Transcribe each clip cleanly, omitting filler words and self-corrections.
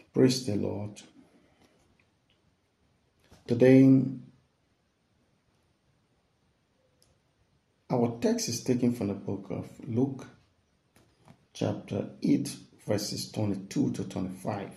Praise the Lord. Today, our text is taken from the book of Luke, chapter 8, verses 22 to 25.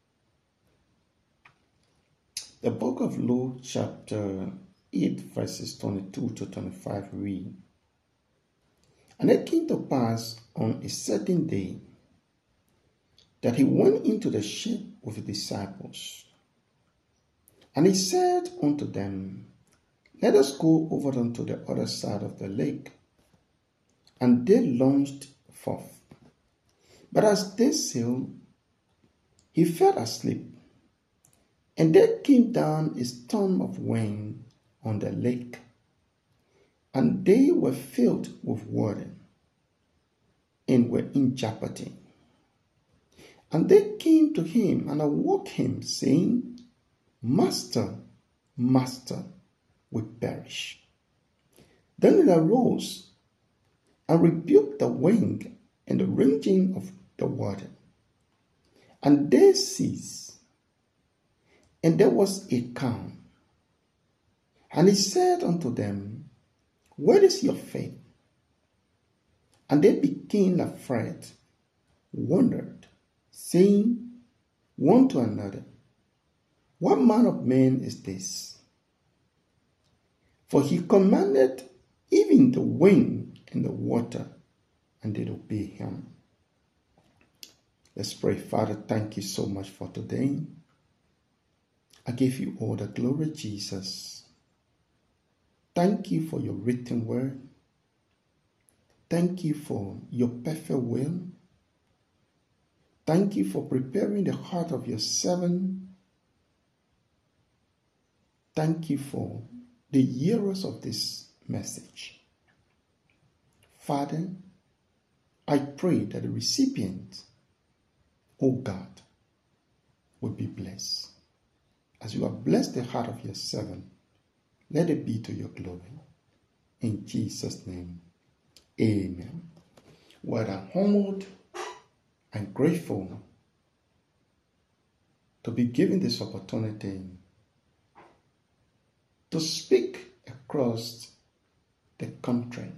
The book of Luke, chapter 8, verses 22 to 25 read, "And it came to pass on a certain day that he went into the ship with his disciples. And he said unto them, Let us go over unto the other side of the lake. And they launched forth. But as they sailed, he fell asleep. And there came down a storm of wind on the lake, and they were filled with water, and were in jeopardy. And they came to him and awoke him, saying, Master, Master, we perish. Then he arose and rebuked the wind and the raging of the water, and they ceased, and there was a calm. And he said unto them, Where is your faith? And they became afraid, wondered, saying one to another, What manner of man is this? For he commanded even the wind and the water, and they obey him." Let's pray. Father, thank you so much for today. I give you all the glory, Jesus. Thank you for your written word. Thank you for your perfect will. Thank you for preparing the heart of your servant. Thank you for the hearers of this message. Father, I pray that the recipient, O God, will be blessed. As you have blessed the heart of your servant, let it be to your glory. In Jesus' name, amen. We are humbled and grateful to be given this opportunity to speak across the country.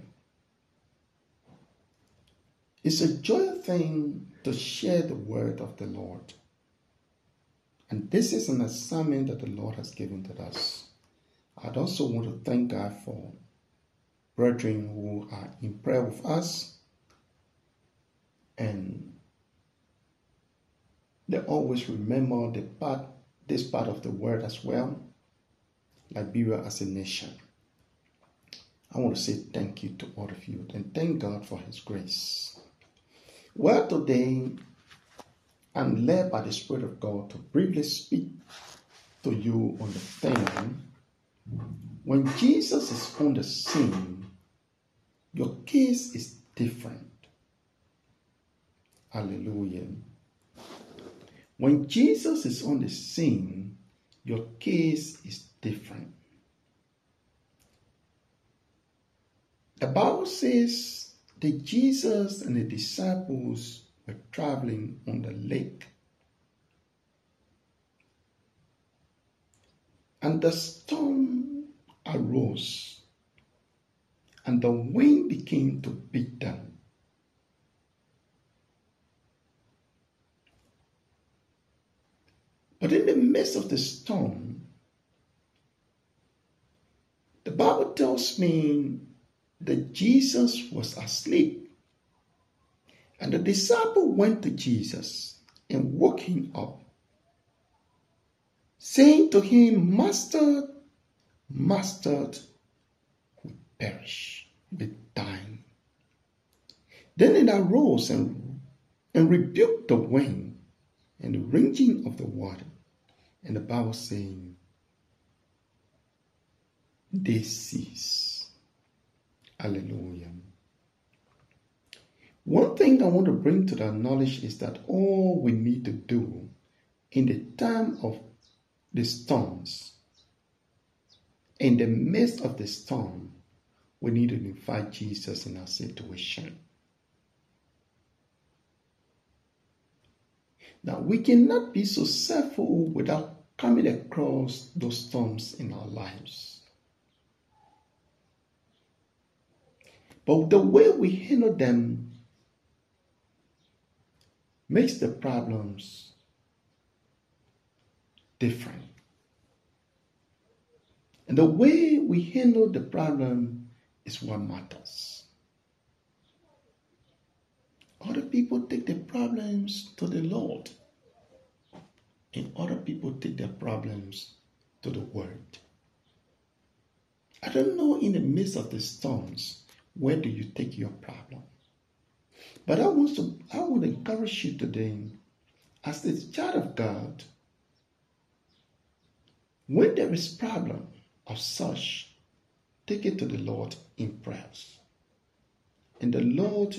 It's a joyful thing to share the word of the Lord. And this is an assignment that the Lord has given to us. I'd also want to thank God for brethren who are in prayer with us, and they always remember this part of the word as well, Liberia as a nation. I want to say thank you to all of you and thank God for His grace. Well, today I'm led by the Spirit of God to briefly speak to you on the theme, when Jesus is on the scene, your case is different. Hallelujah. When Jesus is on the scene, your case is different. The Bible says that Jesus and the disciples were traveling on the lake. And the storm arose, and the wind began to beat them. But in the midst of the storm, the Bible tells me that Jesus was asleep. And the disciple went to Jesus and woke him up, saying to him, Master, Master, we perish, we die. Then it arose and rebuked the wind and the raging of the water. And the Bible saying, they cease. Hallelujah. One thing I want to bring to the knowledge is that all we need to do in the time of the storms, in the midst of the storm, we need to invite Jesus in our situation. Now, we cannot be successful without coming across those storms in our lives. But the way we handle them makes the problems different. And the way we handle the problem is what matters. Other people take the problems to the Lord, and other people take their problems to the Word. I don't know, in the midst of the storms, where do you take your problem? But I would encourage you today, as a child of God, when there is problem of such, take it to the Lord in prayers. And the Lord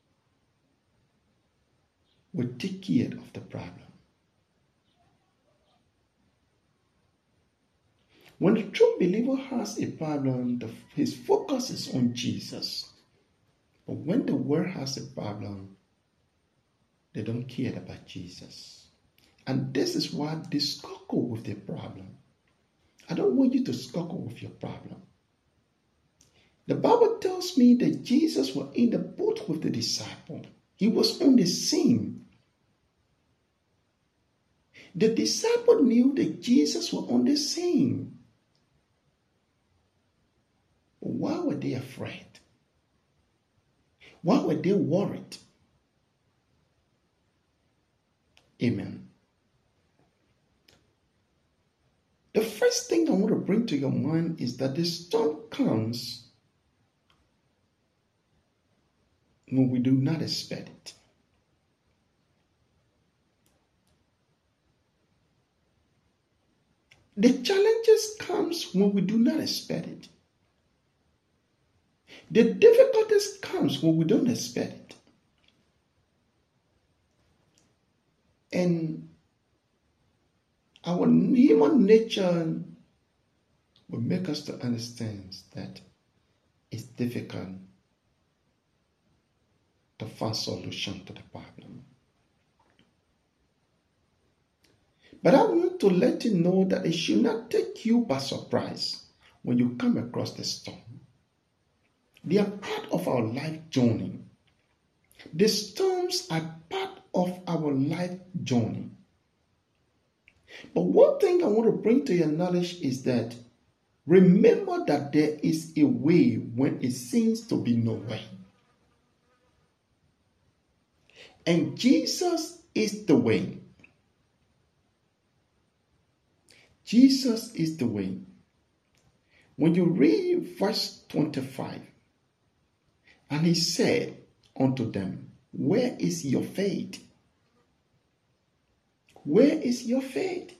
will take care of the problem. When the true believer has a problem, his focus is on Jesus. But when the world has a problem, they don't care about Jesus. And this is why they struggle with their problem. I don't want you to struggle with your problem. The Bible tells me that Jesus was in the boat with the disciple. He was on the scene. The disciple knew that Jesus was on the scene. Why were they afraid? Why were they worried? Amen. The first thing I want to bring to your mind is that the storm comes when we do not expect it. The challenges comes when we do not expect it. The difficulties comes when we don't expect it. And our human nature will make us to understand that it's difficult to find solution to the problem. But I want to let you know that it should not take you by surprise when you come across the storm. They are part of our life journey. The storms are part of our life journey. But one thing I want to bring to your knowledge is that remember that there is a way when it seems to be no way. And Jesus is the way. Jesus is the way. When you read verse 25, and he said unto them, where is your faith? Where is your faith?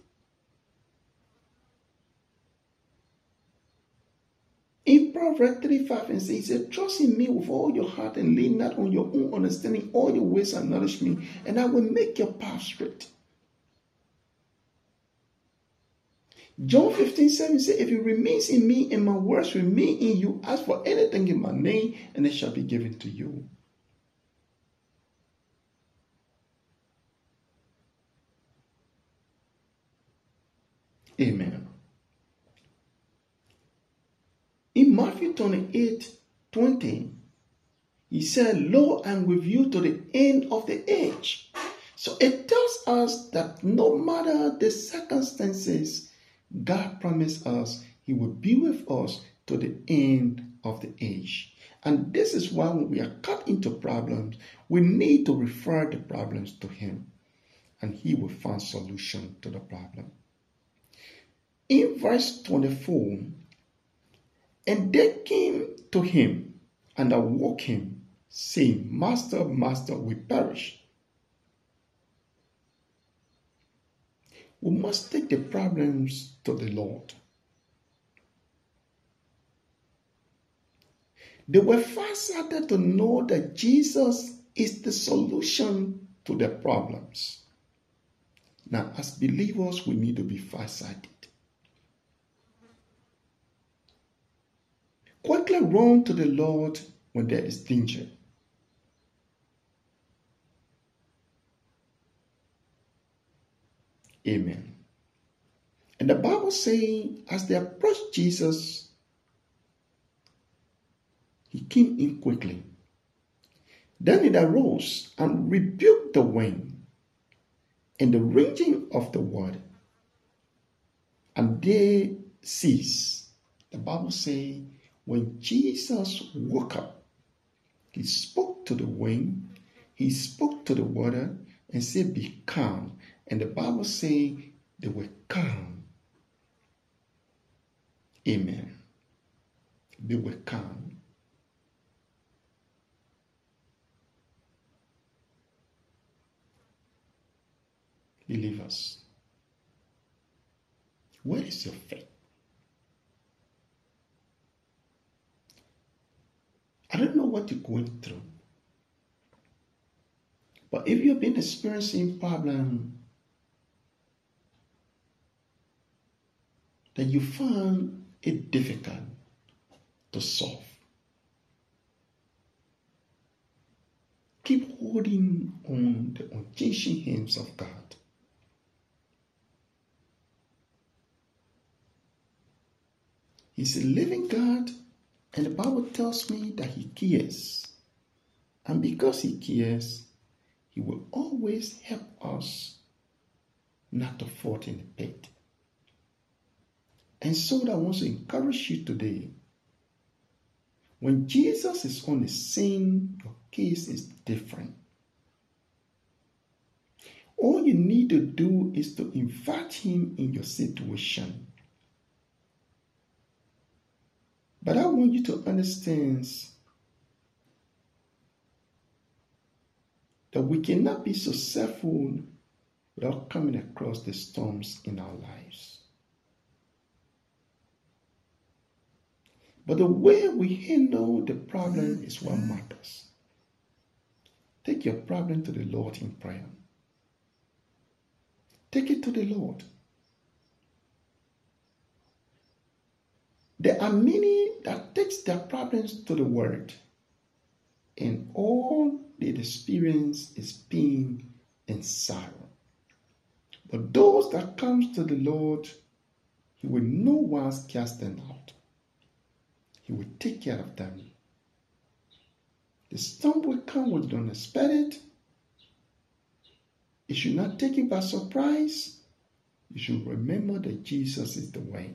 In Proverbs 3:5 and 6, he said, trust in me with all your heart and lean not on your own understanding. All your ways acknowledge me, and I will make your path straight. John 15:7 says, if you remain in me and my words remain in you, ask for anything in my name, and it shall be given to you. Amen. In Matthew 28:20, he said, lo, I'm with you to the end of the age. So it tells us that no matter the circumstances, God promised us he will be with us to the end of the age. And this is why when we are caught into problems, we need to refer the problems to him, and he will find solution to the problem. In verse 24, and they came to him and awoke him, saying, Master, Master, we perish. We must take the problems to the Lord. They were far-sighted to know that Jesus is the solution to their problems. Now, as believers, we need to be far-sighted. Quickly run to the Lord when there is danger. Amen. And the Bible saying, as they approached Jesus, he came in quickly. Then it arose and rebuked the wind and the raging of the water, and they ceased. The Bible says, when Jesus woke up, he spoke to the wind, he spoke to the water, and said, "Be calm." And the Bible says they were calm. Amen. They were calm. Believers, where is your faith? I don't know what you're going through, but if you've been experiencing problem that you find it difficult to solve, keep holding on the unchanging hands of God. He's a living God, and the Bible tells me that he cares. And because he cares, he will always help us not to fall in the pit. And so I want to encourage you today. When Jesus is on the scene, your case is different. All you need to do is to invite him in your situation. But I want you to understand that we cannot be successful without coming across the storms in our lives. But the way we handle the problem is what matters. Take your problem to the Lord in prayer. Take it to the Lord. There are many that takes their problems to the Word, and all they experience is pain and sorrow. But those that comes to the Lord, he will no wise cast them out. He will take care of them. The storm will come when you don't expect it. It should not take you by surprise. You should remember that Jesus is the way.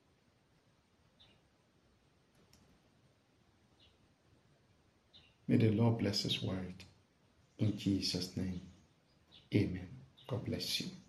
May the Lord bless his word. In Jesus' name, amen. God bless you.